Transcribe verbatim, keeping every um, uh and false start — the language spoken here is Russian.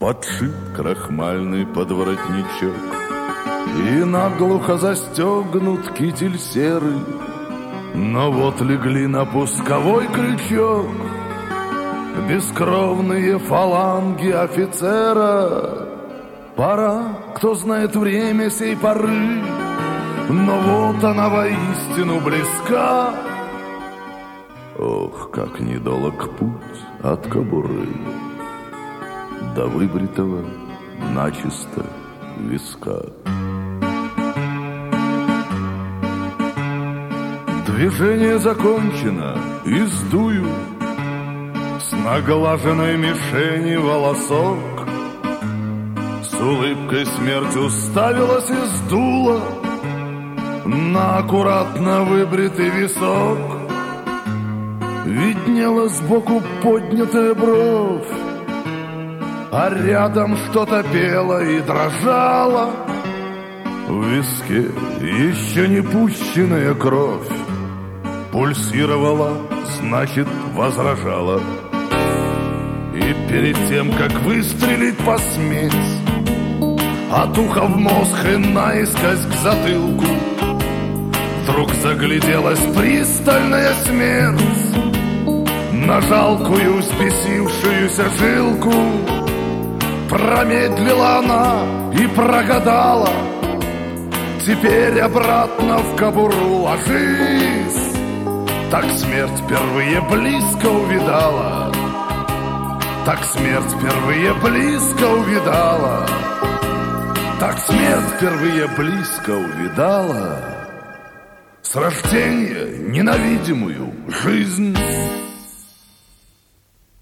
подшит крахмальный подворотничок, и наглухо застегнут китель серый. Но вот легли на пусковой крючок бескровные фаланги офицера. Пора, кто знает время сей поры, но вот она воистину близка. Ох, как недолог путь от кобуры до выбритого начисто виска. Движение закончено, и сдую с наглаженной мишени волосок. С улыбкой смерть уставилась и сдула на аккуратно выбритый висок. Виднела сбоку поднятая бровь, а рядом что-то пело и дрожало. В виске еще не пущенная кровь пульсировала, значит, возражала. И перед тем, как выстрелить, посметь от уха в мозг и наискось к затылку, вдруг загляделась пристальная смерть на жалкую спесившуюся жилку. Промедлила она и прогадала: теперь обратно в кобуру ложись. Так смерть впервые близко увидала, так смерть впервые близко увидала, так смерть впервые близко увидала с рождения ненавидимую жизнь.